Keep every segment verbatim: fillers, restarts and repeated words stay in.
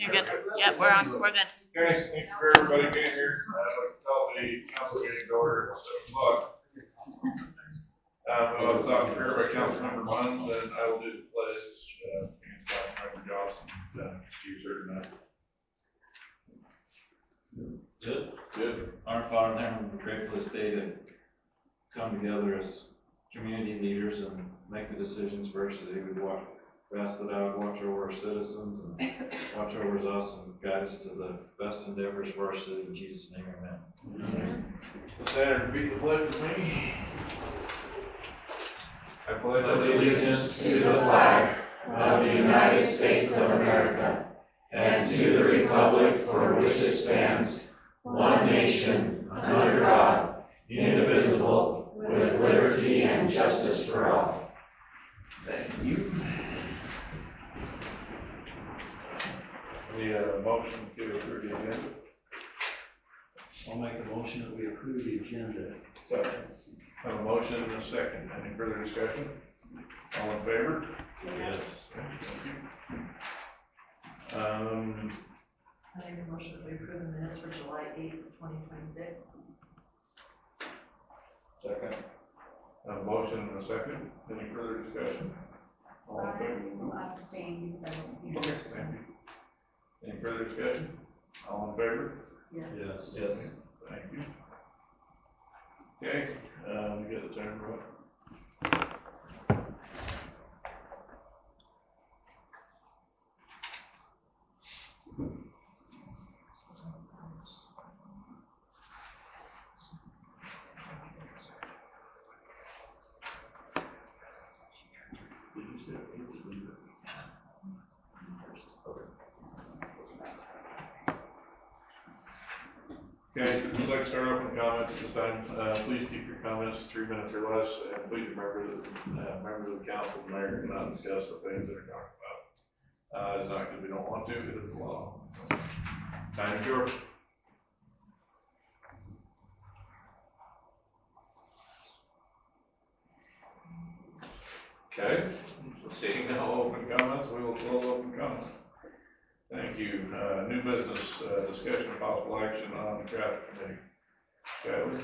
You're good. Yep, we're on. We're good. Okay, thank you for everybody being here. I'd like to call the council meeting to order at seven o'clock. Um, I'll stop prayer by Councilmember Munn, then I will do the pledge. Uh, and Councilmember Johnson, uh, excuse her tonight. Good. Good. Our Father in heaven, we're grateful this day to come together as community leaders and make the decisions for our city. We watch, we ask that I would watch over our citizens and watch over us and guide us to the best endeavors for our city. In Jesus' name, amen. Amen. Stand and repeat the pledge with me. I pledge allegiance to the flag of the United States of America and to the republic for which it stands, one nation, under God, indivisible, with liberty and justice for all. Thank you. The uh, motion to approve the agenda. I'll make a motion that we approve the agenda. Second. I have a motion and a second. Any further discussion? All in favor? Yes. Thank you. Um, I make a motion that we approve the minutes for July eighth, twenty twenty-six. second. I have a motion and a second. Any further discussion? All in favor? I will abstain because I was Okay, thank you. Any further discussion? All in favor? Yes. Yes. Yes. Thank you. Okay, um, you got the timer up. Okay, I'd like to start off with comments this time. Uh, please keep your comments three minutes or less, and please remember that uh, members of the council and mayor cannot discuss the things that are talked about. Uh, it's not because we don't want to, it is the law. Time is yours. Okay, seeing no open comments, we will close open comments. Thank you. Uh, new business, uh, discussion of possible action on the traffic committee. Skyler.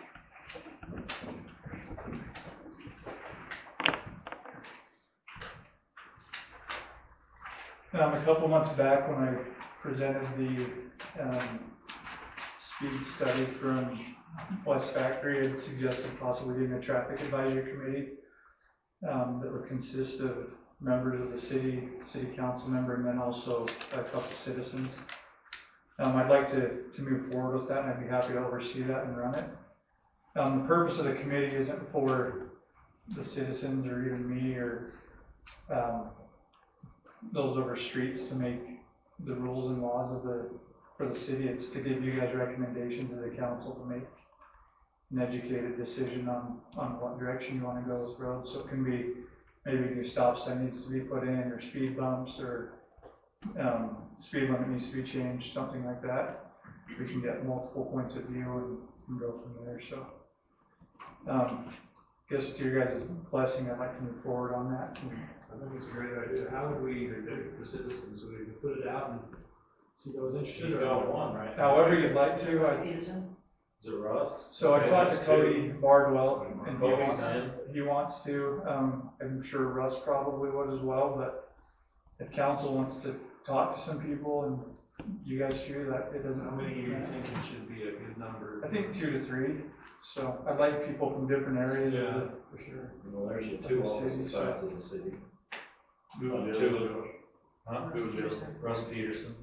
Um, a couple months back when I presented the um, speed study from West Factory, I had suggested possibly doing a traffic advisory committee um, that would consist of members of the city, city council member, and then also a couple citizens. Um, I'd like to, to move forward with that, and I'd be happy to oversee that and run it. Um, the purpose of the committee isn't for the citizens or even me or um, those over streets to make the rules and laws of the for the city. It's to give you guys recommendations as a council to make an educated decision on, on what direction you want to go with roads. So it can be maybe a new stop sign needs to be put in, or speed bumps, or um, speed limit needs to be changed, something like that. We can get multiple points of view and, and go from there. So, um, I guess with your guys' blessing, I'd like to move forward on that. And I think it's a great idea. How would we predict the citizens? Would we put it out and see those interested? She's got one, right? however you'd like to. I, Is it Russ? so I talked to Cody Bardwell, and he Cody's wants, in. he wants to. Um, I'm sure Russ probably would as well, but if council wants to talk to some people and you guys choose, that it doesn't. How many do you think it should be a good number? I think two to three. So I'd like people from different areas. Yeah, of the, for sure. Well, there's the two opposite sides of the city. Uh, two. Huh? Russ Peterson.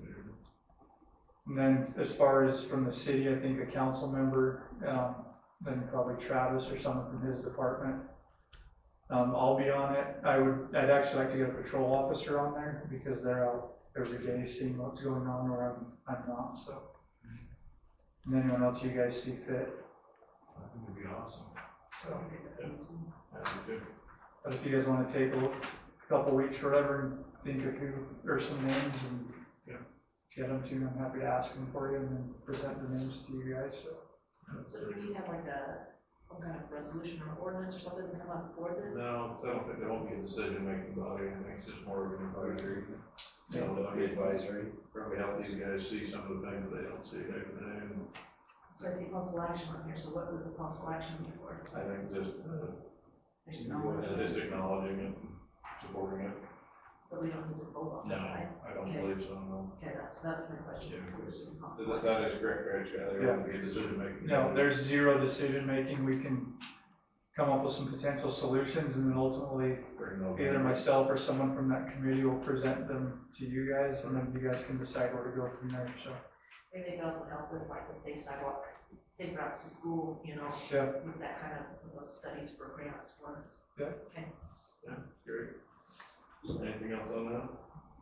And then as far as from the city, I think a council member, um, then probably Travis or someone from his department. Um, I'll be on it. I would, I'd actually like to get a patrol officer on there because they're out every day seeing what's going on where I'm, I'm not. So, and anyone else you guys see fit. I think it'd be awesome. So, Yeah. but if you guys want to take a look, a couple weeks or whatever and think of who or some names and yeah. get them to me, I'm happy to ask them for you and then present the names to you guys. So, So do we need to have like a, some kind of resolution or ordinance or something to come up for this? No, I don't think there won't be a decision making body. I think it's just more of an advisory. So, I be advisory, probably help these guys see some of the things that they don't see every day. And So I see possible action on here, so what would the possible action be for? I think just, uh, There's no, just acknowledging it, and supporting it. but we don't need to vote on No, that, right? I don't Okay. believe so, no. Okay, that's, that's my question. Yeah. Which is possible That, that is correct, right, Skyler? There Yeah. won't be a decision making. No, there's zero decision making. We can come up with some potential solutions and then ultimately Bring those either in. myself or someone from that committee will present them to you guys and then you guys can decide where to go from there, so. Maybe they could also help with like the safe sidewalk, safe routes to school, you know, Yeah. with that kind of, with those studies for grants for us. Yeah. Okay. Yeah, great. Anything else on that?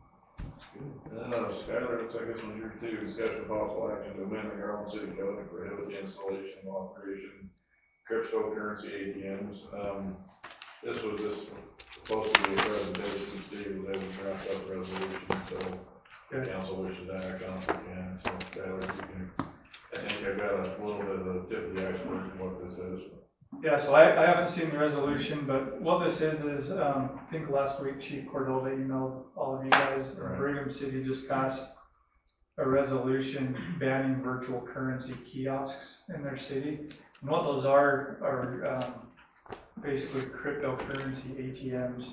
Uh, Skylar, looks like this one's yours too. Discussion of possible action to amend the Garland City Code to prohibit the installation and operation of cryptocurrency A T Ms. Um, this was just supposed to be a presentation. Steve was able to draft up a resolution, so the Good. council wishes to act on it, and so Skylar, if you can, I think I've got a little bit of the tip of the iceberg of what this is. Yeah, so I, I haven't seen the resolution, but what this is, is, um, I think last week Chief Cordova emailed all of you guys, and Right. Brigham City just passed a resolution banning virtual currency kiosks in their city. And what those are, are, um, basically cryptocurrency A T Ms.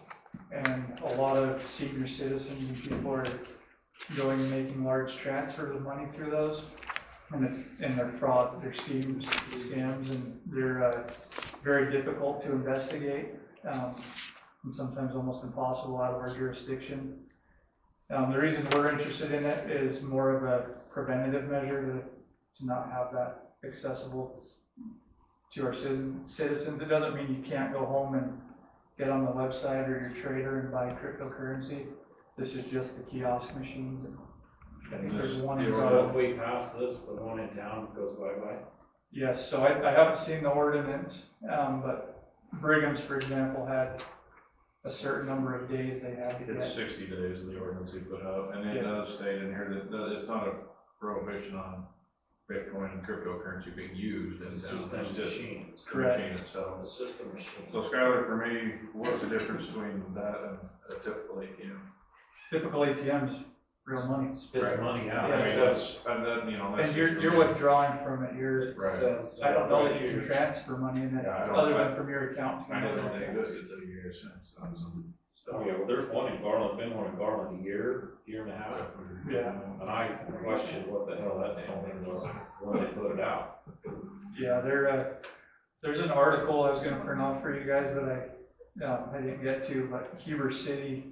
And a lot of senior citizens and people are going and making large transfers of money through those. And it's, and they're fraud, they're schemes, scams, and they're, uh, very difficult to investigate, um, and sometimes almost impossible out of our jurisdiction. Um, the reason we're interested in it is more of a preventative measure to, to not have that accessible to our citizen, citizens. It doesn't mean you can't go home and get on the website or your trader and buy cryptocurrency. This is just the kiosk machines, and I think there's one in You town. know, If we pass this, the one in town goes bye-bye. Yes, so I, I haven't seen the ordinance, um, but Brigham's, for example, had a certain number of days they had to It's get. sixty days of the ordinance he put out, and it Yeah. does state in here that, that it's not a prohibition on Bitcoin and cryptocurrency being used in It's town. just the machine. the Correct. machine itself. It's just a machine. So Skylar, for me, what's the difference between that and a typical A T M? Typical A T Ms, real money. Spits Right. money out. I Yeah. mean, that's, and that, you know, that's. And you're, just you're for me. withdrawing from it, you're, It Right. says, I don't know uh, that you can transfer money in it, Yeah, I don't- other than from your account. to I didn't know another. they existed until you guys said so. Oh, yeah, well, there's one in Garland, been one in Garland a year, year and a half. Yeah. And I questioned what the hell that damn thing was when they put it out. Yeah, there, uh, there's an article I was gonna print off for you guys that I, um, I didn't get to, but Heber City,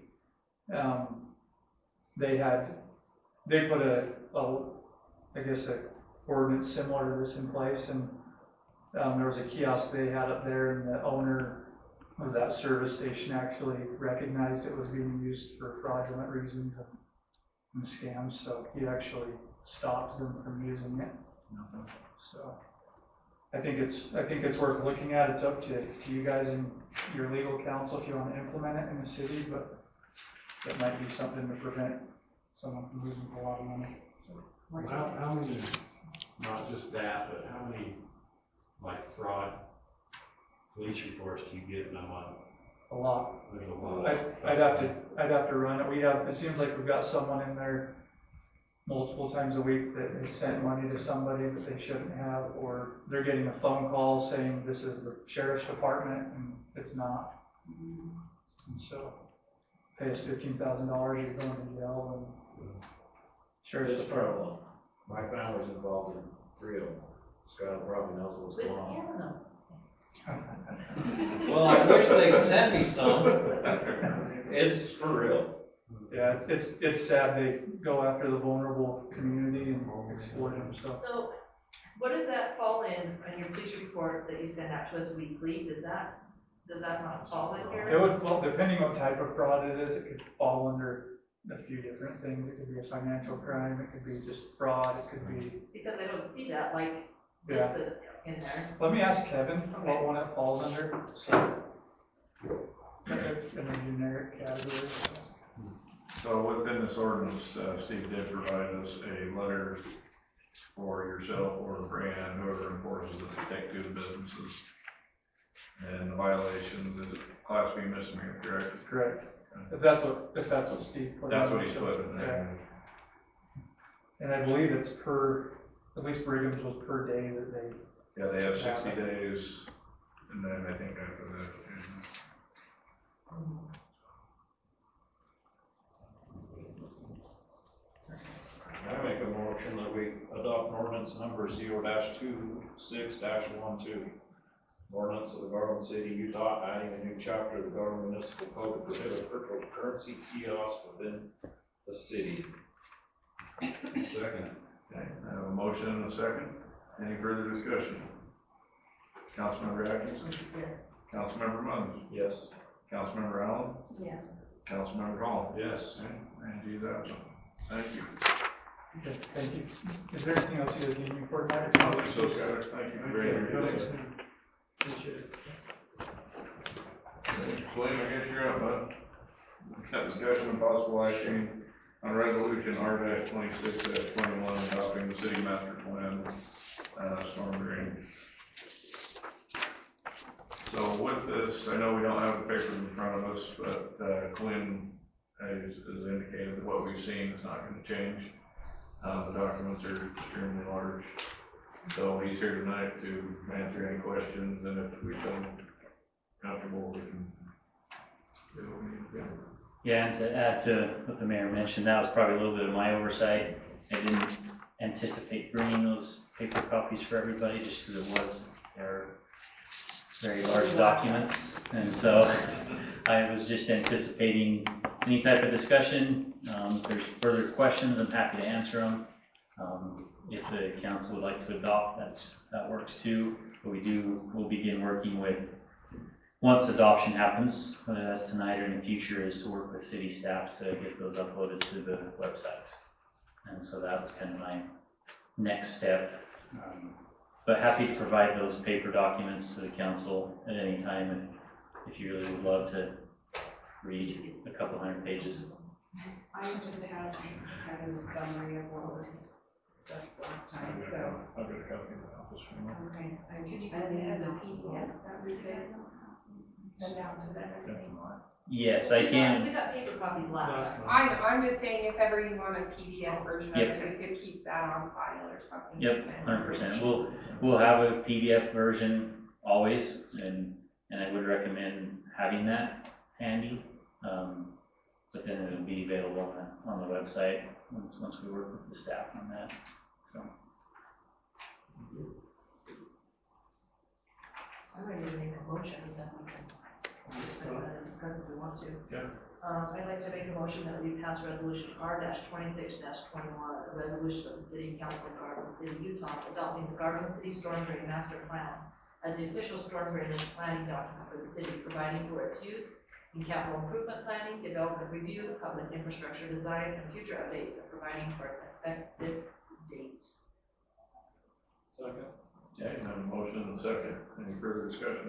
um, they had, they put a, a, I guess a ordinance similar to this in place, and, um, there was a kiosk they had up there, and the owner of that service station actually recognized it was being used for fraudulent reasons and, and scams, so he actually stopped them from using it. So, I think it's, I think it's worth looking at. It's up to, to you guys and your legal counsel if you want to implement it in the city, but it might be something to prevent someone from losing a lot of money. Like, How, how many, not just that, but how many, like, fraud police reports do you get in a month? A lot. There's a lot. I'd, I'd have to, I'd have to run it. We have, it seems like we've got someone in there multiple times a week that has sent money to somebody that they shouldn't have, or they're getting a phone call saying this is the sheriff's department and it's not. And so, pay us fifteen thousand dollars, you're going to jail, and sheriff's It's a department. problem. My family's involved in three of them. Scott probably knows what's quit going on. scamming them. Well, I wish they'd send me some. It's for real. Yeah, it's, it's, it's sad they go after the vulnerable community and exploit them, so. So, what does that fall in, on your police report that you send out to us weekly, does that, does that not fall in here? It would fall, depending on what type of fraud it is, it could fall under a few different things. It could be a financial crime, it could be just fraud, it could be, Because I don't see that, like, yeah. listed in there. Let me ask Kevin what one it falls under, so. In a generic category. So within this ordinance, uh, Steve did provide us a letter for yourself or the brand, whoever enforces it, to take to the businesses. And the violation is a class B misdemeanor, correct? Correct. If that's what, if that's what Steve put in. That's what he's put in Okay. there. And I believe it's per, at least Brigham's was per day that they, Yeah, they have sixty days, and then I think after that. I make a motion that we adopt ordinance number zero dash two six dash one two. Ordinance of the Garland City, Utah, adding a new chapter of the Garland Municipal Code to prohibit virtual currency kiosks within the city. Second. Okay, I have a motion and a second. Any further discussion? Councilmember Atkinson? Yes. Councilmember Munns? Yes. Councilmember Allen? Yes. Councilmember Hall? Yes. Okay, Angie's absent. Thank you. yes, thank you. Is there anything else you guys need me for tonight? I don't think so, Skylar. Thank you for being here today. Appreciate it. Blaine, I guess you're up, bud. Got discussion and possible action on resolution R twenty-six twenty-one adopting the city master plan, uh, storm drain. So with this, I know we don't have the papers in front of us, but, uh, Quinn has, has indicated that what we've seen is not gonna change. Uh, the documents are extremely large. So he's here tonight to answer any questions, and if we feel comfortable, we can do what we need to do. Yeah, and to add to what the mayor mentioned, that was probably a little bit of my oversight. I didn't anticipate bringing those paper copies for everybody, just because it was, they're very large documents. And so I was just anticipating any type of discussion. Um, if there's further questions, I'm happy to answer them. Um, if the council would like to adopt, that's, that works too. But we do, we'll begin working with, once adoption happens, whether that's tonight or in the future, is to work with city staff to get those uploaded to the website. And so that was kind of my next step. Um, but happy to provide those paper documents to the council at any time if, if you really would love to read a couple hundred pages. I just have kind of a summary of what was discussed last time, so. I'll get a copy in the office for you. Okay. I Could you I send me have the a P D F? Is that what you said? Send out to them if they want. Yes, I We got- can. We got paper copies last time. I'm, I'm just saying if ever you want a P D F version of Yep. it, we could keep that on file or something. to Yep, send. hundred percent. We'll, we'll have a P D F version always, and, and I would recommend having that handy. Um, but then it'll be available on the, on the website once, once we work with the staff on that, so. I'm ready to make a motion, then we can decide how to discuss if we want to. Yeah. Um, I'd like to make a motion that we pass resolution R twenty-six twenty-one, a resolution of the City Council of Garland City, Utah, adopting the Garland City Storm Drain Master Plan as the official storm drainage planning document for the city, providing for its use in capital improvement planning, development review, public infrastructure design, and future updates, and providing for an effective date. Second. Okay, I have a motion and a second. Any further discussion?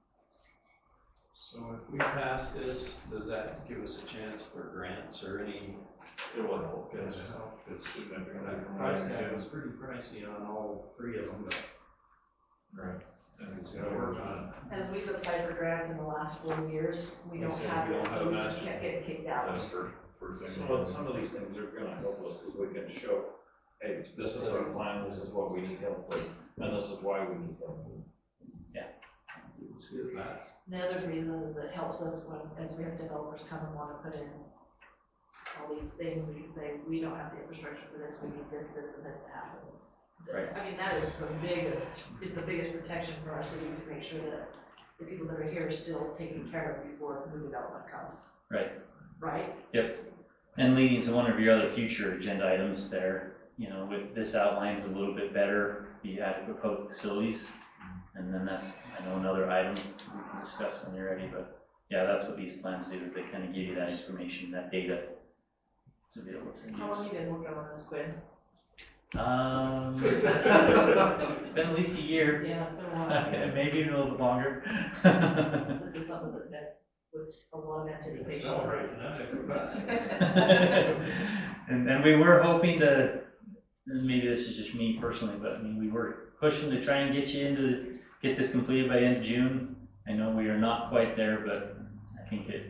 So if we pass this, does that give us a chance for grants or any? It will help, yes. It's significant. The price tag was pretty pricey on all three of them, but. Right. And it's gotta work on As we've applied for grants in the last four years, we They don't said have we it, don't so have we a just master. kept getting kicked out. That's for, for it. example. Well, some of these things are gonna help us, because we can show, hey, this is our plan, this is what we need help with, and this is why we need help. it. It's good, that's. The other reason is it helps us when, as we have developers come and wanna put in all these things, we can say, we don't have the infrastructure for this, we need this, this, and this to happen. Right. I mean, that is the biggest, it's the biggest protection for our city to make sure that the people that are here are still taken care of before new development comes, Right. right? Yep. And leading to one of your other future agenda items there, you know, with this outlines a little bit better the adequate public facilities. And then that's, I know, another item we can discuss when you're ready, but yeah, that's what these plans do, is they kind of give you that information, that data to be able to How long use. have you been working on this, Quinn? Um, it's been at least a year, Yeah, it's been a while. maybe even a little bit longer. This is something that's been with a lot of anticipation. Celebrate tonight if we pass. And, and we were hoping to, and maybe this is just me personally, but I mean, we were pushing to try and get you into, get this completed by the end of June. I know we are not quite there, but I think it,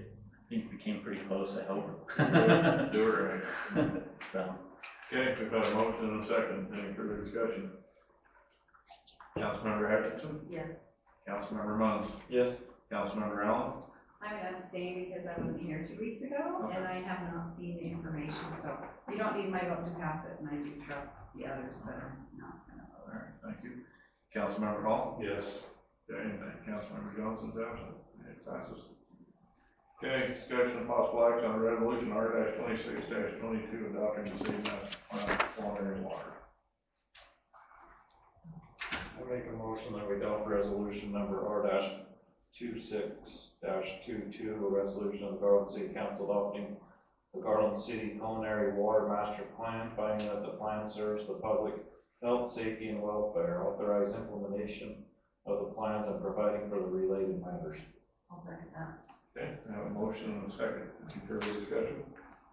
think we came pretty close, I hope. Do it right. So, Okay, we've got a motion and a second. Any further discussion? Councilmember Atkinson? Yes. Councilmember Munns? Yes. Councilmember Allen? I'm gonna abstain because I wasn't here two weeks ago, and I have not seen the information, so you don't need my vote to pass it, and I do trust the others that are not gonna vote. All right, thank you. Councilmember Hall? Yes. Okay, and thank Councilmember Johnson's absent. It passes. Okay, discussion of possible action on resolution R twenty-six twenty-two adopting the city master plan for culinary water. I make a motion that we adopt resolution number R dash two six dash two two, a resolution of the Garland City Council adopting the Garland City Culinary Water Master Plan, finding that the plan serves the public health, safety, and welfare, authorize implementation of the plans and providing for the related matters. I'll second that. Okay, I have a motion and a second. Any further discussion?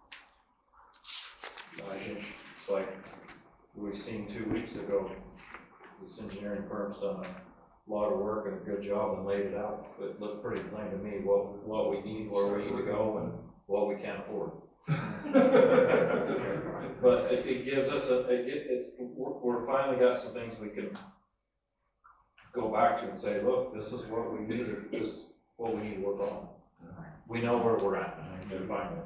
I think it's like we've seen two weeks ago, this engineering firm's done a lot of work and a good job and laid it out. It looked pretty plain to me what, what we need, where we need to go, and what we can't afford. But it, it gives us a, it, it's, we're, we're finally got some things we can go back to and say, look, this is what we need, this is what we need to work on. We know where we're at, and finally.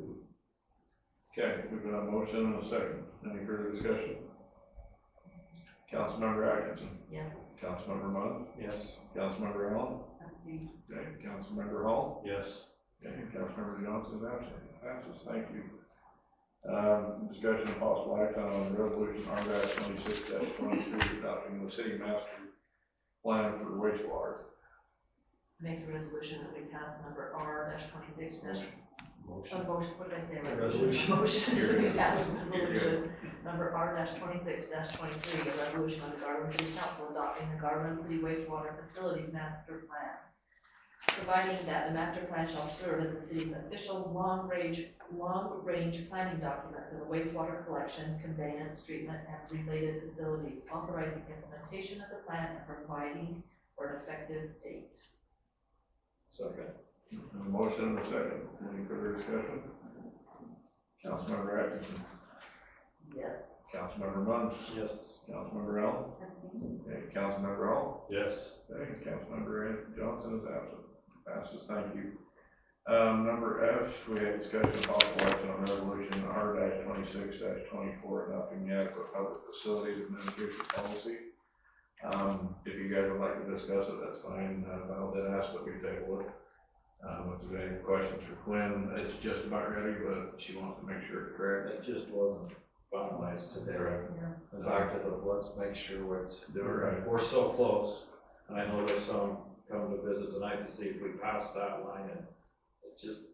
Okay, we've got a motion and a second. Any further discussion? Councilmember Atkinson? Yes. Councilmember Munn? Yes. Councilmember Allen? Abstain. Okay, Councilmember Hall? Yes. Okay, Councilmember Johnson is absent. Passes, thank you. Um, discussion of possible action on resolution R twenty-six twenty-three adopting the city master plan for wastewater. Make a resolution that we pass number R twenty-six dash, Motion. a motion, what did I say? A Resolution. Motion to You're we good. pass You're good. resolution number R twenty-six twenty-three, a resolution of the Garland City Council adopting the Garland City wastewater facilities master plan. Providing that the master plan shall serve as the city's official long-range, long-range planning document for the wastewater collection, conveyance, treatment, and related facilities, authorizing implementation of the plan and providing for an effective date. Second. A motion and a second. Any further discussion? Councilmember Atkinson? Yes. Councilmember Munn? Yes. Councilmember Allen? Abstain. Okay, Councilmember Hall? Yes. Okay, Councilmember Johnson is absent. Passes, thank you. Um, number F, we have discussion of possible action on resolution R twenty-six twenty-four adopting the adequate public facilities administration policy. Um, if you guys would like to discuss it, that's fine. Uh, Val did ask that we table it. Um, if there's any questions for Quinn, it's just about ready, but she wants to make sure it's correct. It just wasn't finalized today. Yeah. In fact, let's make sure it's, Do it right. we're so close. And I know there's some come to visit tonight to see if we pass that line, and it's just,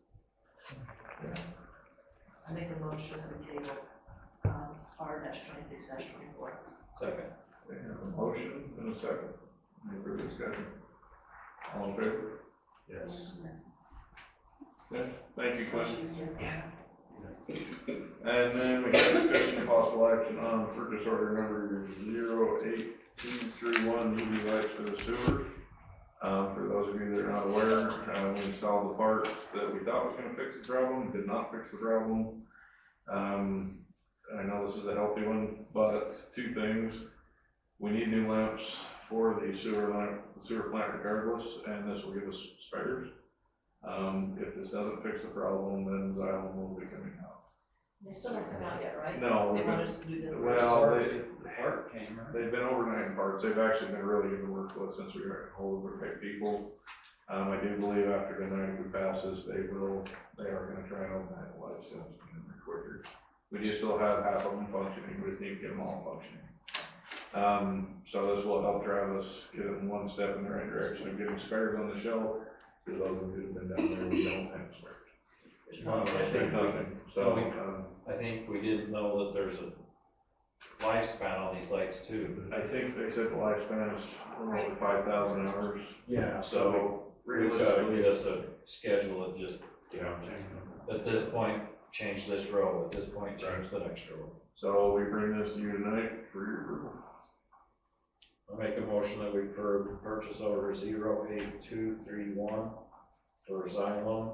I make a motion that we table, um, R twenty-six twenty-four. second. We have a motion and a second. Any further discussion? All in favor? Yes. Okay, thank you, Quinn. Yes. And then we have discussion of possible action on purchase order number zero eight two three one U V lights for the sewer. Um, for those of you that are not aware, uh, we installed the part that we thought was gonna fix the problem, did not fix the problem. Um, I know this is a healthy one, but two things. We need new lamps for the sewer lamp, the sewer plant regardless, and this will give us spares. Um, if this doesn't fix the problem, then Xylem will be coming out. They still haven't come out yet, right? No, They we've wanted been- us to do this first. Well, they, The part came, right? they've been overnight parts. They've actually been really good to work with since we got hold of the right people. Um, I do believe after tonight, if we pass this, they will, they are gonna try and overnight the lights so it's gonna be quicker. We do still have half of them functioning, we just need to get them all functioning. Um, so this will help Travis get it in one step in the right direction of getting spares on the shelf. For those of you who've been down there, we don't have spares. There's Well, no I space. think- Nothing, so, um, I think we didn't know that there's a lifespan on these lights too. I think they said the lifespan is over five thousand hours. Yeah. So We've gotta realistically, get us a schedule of just, Yeah. at this point, change this row, at this point, change the next row. so we bring this to you tonight for your approval. I make a motion that we approve purchase order zero eight two three one for Xylem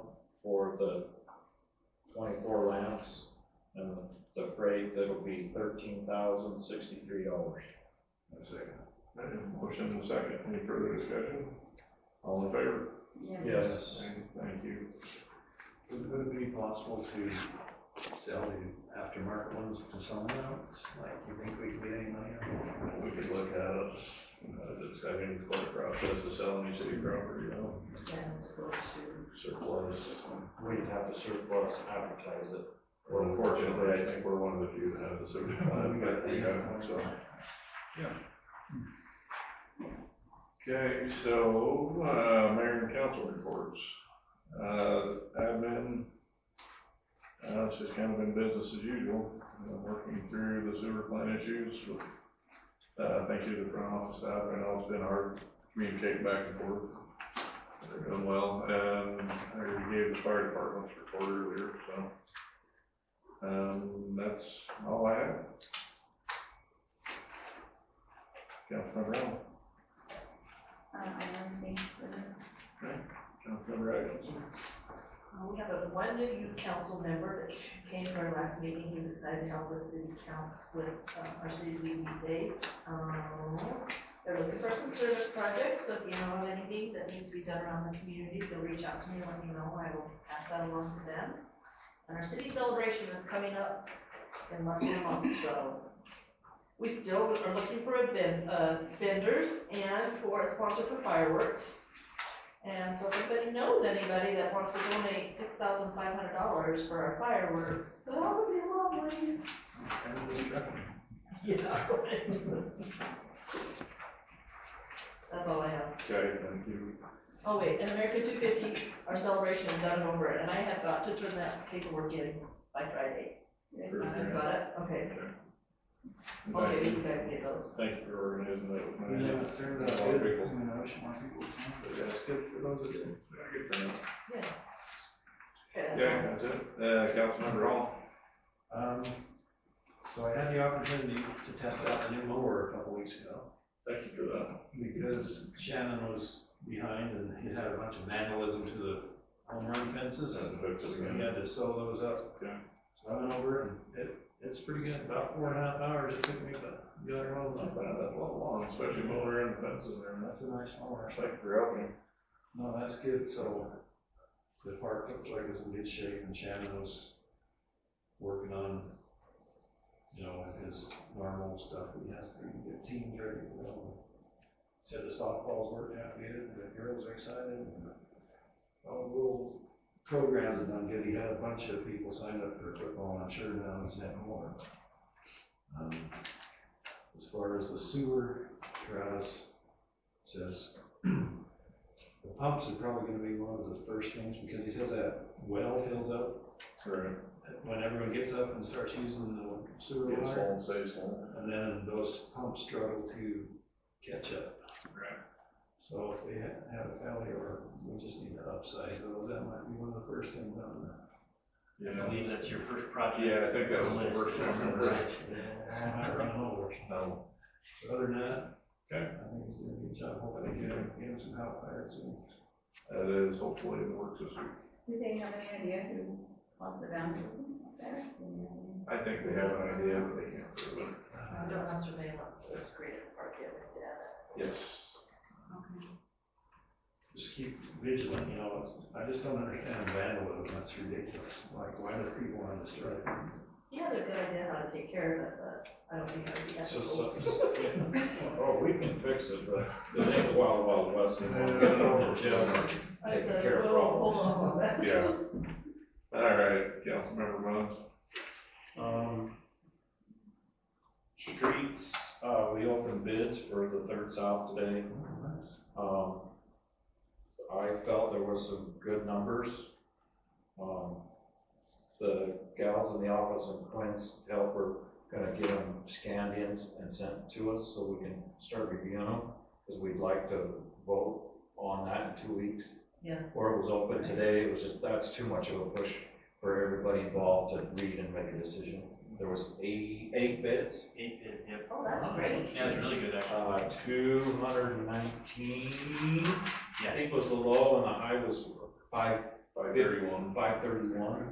for the twenty-four lamps, and the freight, that'll be thirteen thousand sixty-three dollars. A second. Okay, motion and a second, any further discussion? All in favor? Yes. Thank you. Would would it be possible to sell the aftermarket ones to someone else? Like, you think we could get any money on it? We could look at it, uh, it's, I think it's quite a process to sell any city property, you know, And go to, surplus. We'd have to surplus advertise it. Well, unfortunately, I think we're one of the few that have the surplus. Yeah, so. Okay, so, uh, mayor and council reports. Uh, admin, uh, it's just kind of been business as usual, uh, working through the sewer plant issues with, uh, thank you to the front office staff. I know it's been hard communicating back and forth. They're doing well, and I already gave the fire department's report earlier, so. Um, that's all I have. Councilmember Allen. Uh, I don't think, uh, Councilmember Atkinson. uh, we have a one new youth council member that came to our last meeting. He was excited to help us city council with, uh, our city league days. Um, they're looking for some service projects, so if you know of anything that needs to be done around the community, they'll reach out to me and let me know. I will pass that along to them. And our city celebration is coming up in less than a month, so we still are looking for a vend, uh, vendors and for a sponsor for fireworks. And so if anybody knows anybody that wants to donate six thousand five hundred dollars for our fireworks, that would be lovely. Yeah, right. That's all I have. Okay, thank you. Oh wait, and America two fifty, our celebration is done and over, and I have got to turn that paperwork in by Friday. Sure. I've got it, okay. And Okay, thank you you- guys get those. Thank you for organizing that with me. Yeah, it turned out A lot of good. people. I mean, I wish more people would sign, but yeah, it's good for those that did. Yeah, good turnout. Yeah. Okay. Okay, that's it. Uh, Councilmember Hall. Um, so I had the opportunity to test out the new mower a couple weeks ago, Thank you for that. because Shannon was behind and he had a bunch of vandalism to the home run fences. That's hooked to So the he gun. had to sew those up. Okay. So I went over and it, it's pretty good, about four and a half hours it took me to get it all Not up. bad, that's a lot long, especially when we're in fences there. That's a nice mower. Thank you for helping. No, that's good, so the park looked like it was in good shape, and Shannon was working on, you know, his normal stuff, he has to get teams ready, you know. Said the softballs worked out good, the girls are excited, and all the little programs have done good, he had a bunch of people signed up for football, and I'm sure now he's had more. Um, As far as the sewer, Travis says, the pumps are probably gonna be one of the first things, because he says that well fills up Correct. when everyone gets up and starts using the sewer Get water, small, stay small. and then those pumps struggle to catch up. Right. So if they ha- have a failure, we just need to upsize those, that might be one of the first things on the, I believe that's your first project. Yeah, I think that on was the list, first one, wasn't it? remember? Right. I'm not running over. No. But other than that, Okay. I think he's doing a good job, hoping to get him, get him some help hired soon. That is hopefully in the works this week. do they have any idea who caused the vandalism up there? Do you have any- I think they have an idea, but they can't prove it. We don't have surveillance, so it's great at park yet, like that. Yes. Okay. Just keep vigilant, you know, it's, I just don't understand vandalism, that's ridiculous. Like, why do people want to destroy things? He had a good idea how to take care of it, but I don't think I'd be It's ethical. just, uh, just, oh, we can fix it, but it ain't the wild, wild west anymore. Get it over to Jim, I taking said, care of "Whoa, hold problems. on on that." Yeah. All right, Councilmember Muns. Um, streets, uh, we opened bids for the third south today. Um, I felt there was some good numbers. Um, the gals in the office and Quinn's help are gonna get them scanned in and sent to us so we can start reviewing them, because we'd like to vote on that in two weeks. Yes. Or it was open today, it was just, that's too much of a push for everybody involved to read and make a decision. There was eight, eight bids, Eight bids, yep. Oh, that's great. Yeah, it's really good, actually. uh, two hundred and nineteen, I Yeah. think was the low, and the high was five Five thirty-one. Five thirty-one.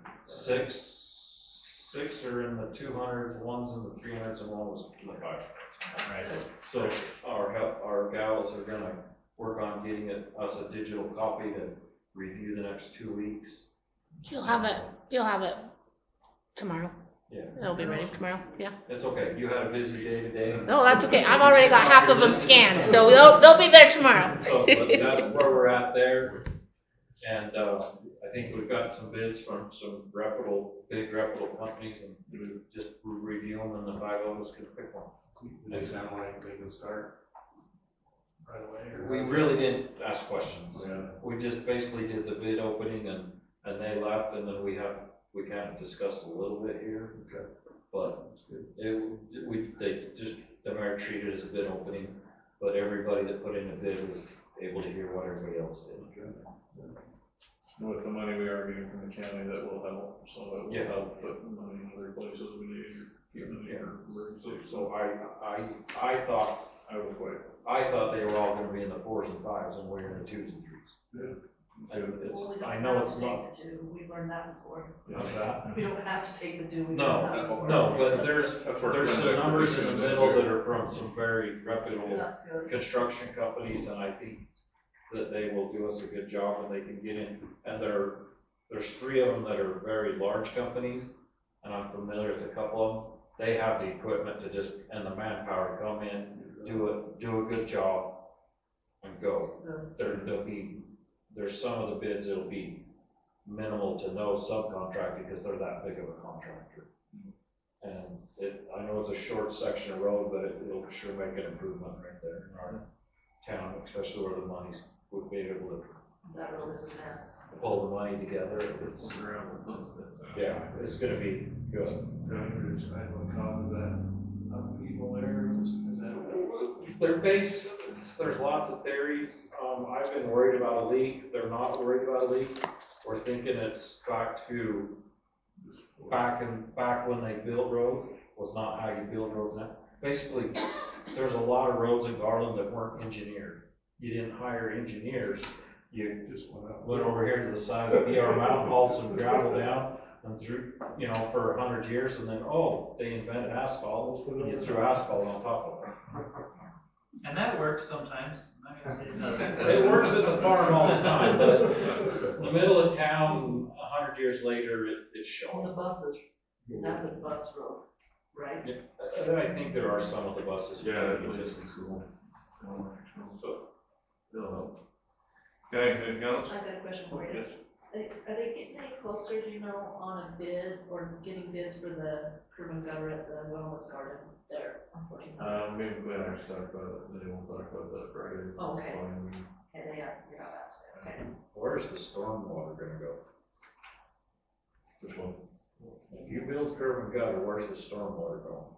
Six, six are in the two hundreds, one's in the three hundreds, and one was in the five hundreds. Right. So our help, our gals are gonna work on getting it, us a digital copy to review the next two weeks. You'll have it, you'll have it tomorrow. Yeah. It'll be ready tomorrow, yeah. It's okay, you had a busy day today. No, that's okay. I've already got half of them scanned, so they'll, they'll be there tomorrow. So, but that's where we're at there. And, uh, I think we've got some bids from some reputable, big reputable companies, and we just review them, and the five of us can pick one. Do they sound like they can start right away? or- We really didn't ask questions. Yeah. We just basically did the bid opening, and, and they left, and then we have, we kind of discussed a little bit here. Okay. But it, we, they just, the mayor treated it as a bid opening, but everybody that put in a bid was able to hear what everybody else did. With the money we are getting from the county, that will help, so that will Yeah. help put money in other places we need, get money for emergency. So I, I, I thought, I was quite, I thought they were all gonna be in the fours and fives, and we're in the twos and threes. Yeah. And it's, Well, we don't I know have it's to not, take the two, we've learned that before. not that. We don't have to take the two, we've No, learned that before. no, but there's, That's where there's some Glenn numbers in the Declaration middle is. that are from some very reputable That's good. construction companies, and I think that they will do us a good job, and they can get in, and there, there's three of them that are very large companies, and I'm familiar with a couple of them. They have the equipment to just, and the manpower to come in, do it, do a good job, and go. There, there'll be, there's some of the bids, it'll be minimal to no subcontracting, because they're that big of a contractor. And it, I know it's a short section of road, but it, it'll sure make an improvement right there in our town, especially where the money's, would be able to That road is a mess. pull the money together. It's, yeah, it's gonna be good. Do you understand what causes that upheaval there? Is is that? Their base, there's lots of theories. Um, I've been worried about a leak. They're not worried about a leak. We're thinking it's back to, back in, back when they built roads, was not how you build roads now. Basically, there's a lot of roads in Garland that weren't engineered. You didn't hire engineers. You Just went up. went over here to the side of the B R Mountain, hauled some gravel down, and threw, you know, for a hundred years, and then, oh, they invented asphalt, and you threw asphalt on top of it. And that works sometimes. I'm not gonna say it doesn't. It works at the farm all the time, but in the middle of town, a hundred years later, it, it's On the showing. buses, that's a bus road, right? And I think there are some of the buses. yeah, you it just- was school. So, it'll help. Okay, anything else? I've got a question for you. Yes. Are are they getting any closer, do you know, on a bid or getting bids for the curb and gutter at the wellness garden there on fourteen hundred? Um, me and Glenn actually talked about it, then we'll talk about that Friday. Oh, okay. Fine. And they asked me about that today, okay. Where's the storm water gonna go? Which one? If you build curb and gutter, where's the storm water going?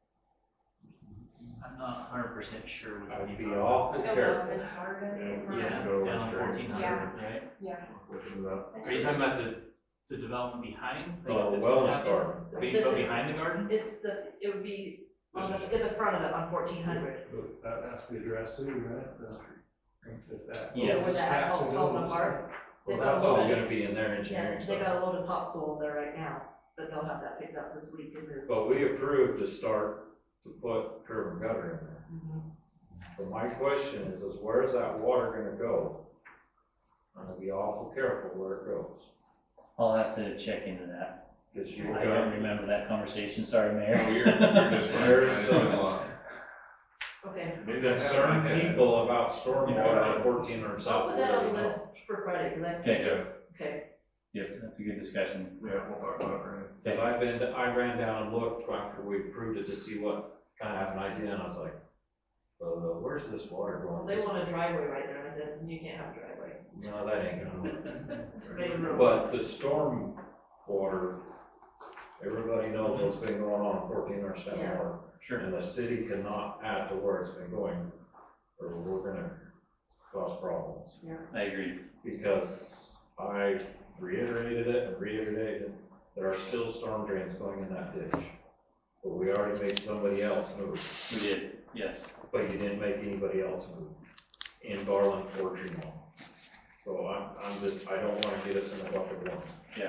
I'm not hundred percent sure. what I'd you be mean. awful The careful. wellness garden. Yeah. Yeah, Go down on straight. fourteen hundred, Yeah. right? Yeah. Looking it up. Are you talking about the, the development behind? like, Oh, that's the gonna wellness happen? garden. Be- But behind the garden? It's the, it would be on the, at the front of it on fourteen hundred. But that has to be addressed too, right? Uh, if that- Yes. Where the asphalt's falling apart. Well, They've got that's a all load gonna of- be in their Yeah, engineering they stuff. got a load of topsoil there right now, but they'll have that picked up this week and moved. But we approved to start to put curb and gutter in there. Mhm. But my question is, is where's that water gonna go? I'm gonna be awful careful where it goes. I'll have to check into that. Cause you I don't got, remember that conversation, sorry, Mayor. Oh, you're, you're just fine. There's It's some- been a lot. Okay, Maybe I have concerned it. people about stormwater on fourteen hundred I'll south. put that on the already know. list for Friday, cause I think Okay. it's, okay. Yep, that's a good discussion. Yeah, we'll talk about it Friday. Cause I've been, I ran down and looked after we approved it to see what, kinda have an idea, and I was like, uh, where's this water going? They want a driveway right there, I said, you can't have a driveway. No, that ain't gonna work. It's a main road. But the storm water, everybody knows what's been going on in fourteen hundred Stem Yeah. Water. Sure. And the city cannot add to where it's been going, or we're gonna cause problems. I agree. Because I reiterated it and reiterated, it, there are still storm drains going in that ditch. But we already made somebody else move, We did, yes. but you didn't make anybody else move in Garland or Tremont. So I'm, I'm just, I don't wanna get us in a bucket of one. Yeah.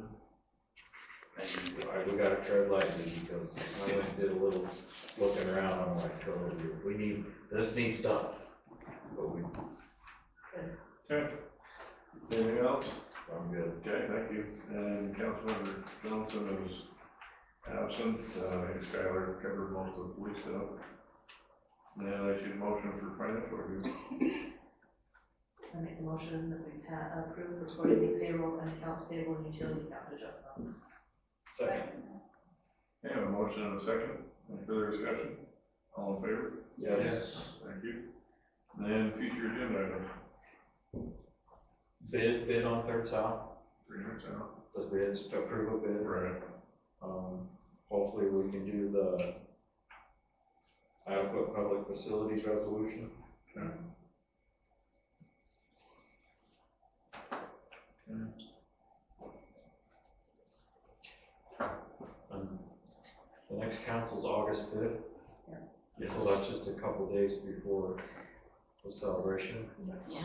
I, we gotta tread lightly because I went and did a little looking around, I'm like, oh, we need, this needs done. But we, Okay. Anything else? I'm good. Okay, thank you. And Councilmember Johnson is absent. Uh, I think Skylar covered most of the police stuff. Now I should motion for financial review. I make the motion that we pa- approve the quarterly payroll and accounts payable and utility account adjustments. Second. Okay, a motion and a second. Any further discussion? All in favor? Yes. Thank you. And then future agenda items. Bid, bid on third south, Three minutes out. because we had to approve a bid. Right. Um, hopefully we can do the adequate public facilities resolution. Okay. Um, The next council's August fifth. Yeah. So that's just a couple days before the celebration. Yeah.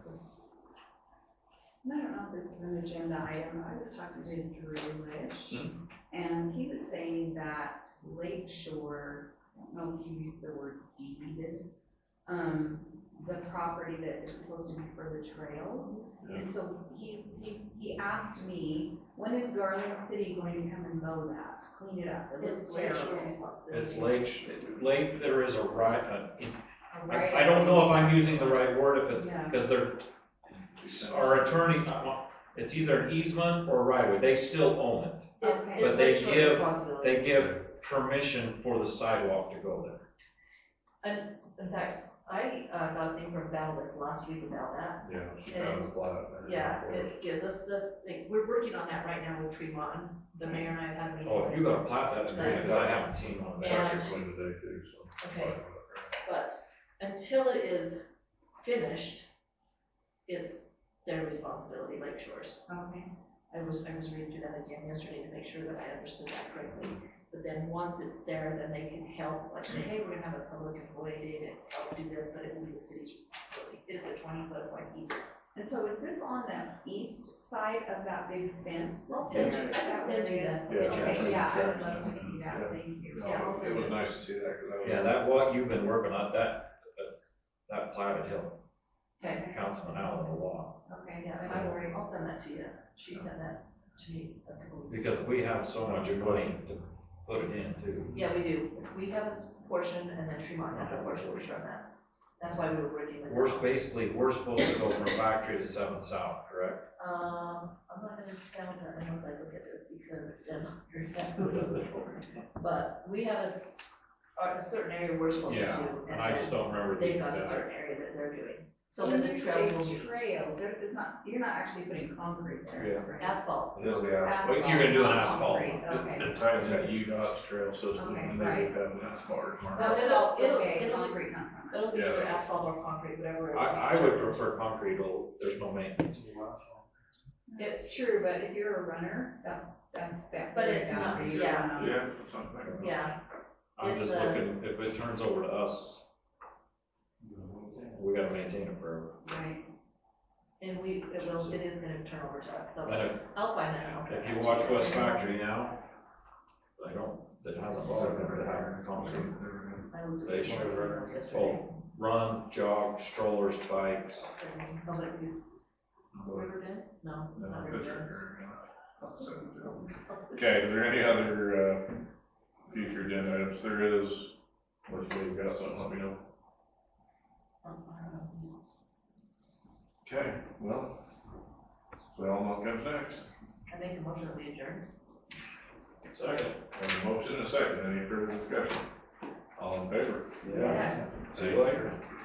And I don't know if this is an agenda item, I was talking to Drew Lish, and he was saying that Lake Shore, I don't know if you used the word deeded, um, the property that is supposed to be for the trails. And so he's, he's, he asked me, when is Garland City going to come and mow that, clean it up? It looks It's Lake Shore's terrible. responsibility. It's Lake, Lake, there is a right, uh, A I, right- I don't know if I'm using the right word, if it, Yeah. because they're, our attorney, it's either an easement or right of way, they still own it. It's, Okay. it's But they Lake Shore's give- responsibility. They give permission for the sidewalk to go there. And in fact, I, uh, got a thing from Val this last week about that. Yeah, she And found a it's- flat. Yeah, it gives us the, like, we're working on that right now with Tremont. The mayor and I have had a meeting. Oh, if you got a plat, that's great, because I haven't seen one of that. And- Actually, today too, so. Okay. But until it is finished, it's their responsibility, Lake Shores. Okay. I was, I was reading through that again yesterday to make sure that I understood that correctly. But then once it's there, then they can help, like say, hey, we're gonna have a public employee day to help do this, but it will be the city's responsibility. It's a twenty foot wide easement. And so is this on the east side of that big fence? I'll send you, I Is can that send where you it is? that. Yeah. Okay, yeah, I would love to see that, Yeah. thank you. Yeah, I'll No, send it was you. nice to see that, cause I was. Yeah, that, what you've been working on, that, that platted hill, Okay, Councilman Allen a lot. Okay, yeah, I will, I'll send that to you. She sent that to me a couple weeks ago. Because we have so much money to put it in too. Yeah, we do. We have a portion and then Tremont has a portion from that. That's why we were working with them. We're basically, we're supposed to go from factory to seventh south, correct? Um, I'm not gonna tell that unless I look at this because it says on here exactly what it is. But we have a, s- a a certain area we're supposed to do. Yeah, and I just don't remember the They've got a exact. certain area that they're doing. So So that when the you trails will say be trail, there is not, you're not actually putting concrete there, right? asphalt. Yes, we are. Asphalt, You're gonna do an not asphalt. concrete, Okay. It ties into U DOT's trail system, Okay, and they right. would have an asphalt requirement. Well, Asphalt's it'll- okay, it'll- concrete not so much. It'll be Yeah. either asphalt or concrete, whatever. it is. I, I would prefer concrete, though, there's no maintenance. It's true, but if you're a runner, that's, that's that. But it's bad not- for you to yeah, run on. Yeah, it's- something. Yeah, I'm It's, just uh, looking, if it turns over to us, we gotta maintain it forever. Right. and we, it will, it is gonna turn over to us, so And if, I'll find that and I'll send if that you to watch West Factory now, I don't, it hasn't bothered them to have concrete. I looked at They the should. emails yesterday. Oh, run, jog, strollers, bikes. Public view. River Bend? No, it's not River Bend. Okay, is there any other, uh, future agenda items? There is, let's say you've got something, let me know. Okay, well, so I know what comes next. I make a motion that we adjourn. Second. And a motion and a second, any further discussion? All in favor? Yes. See you later.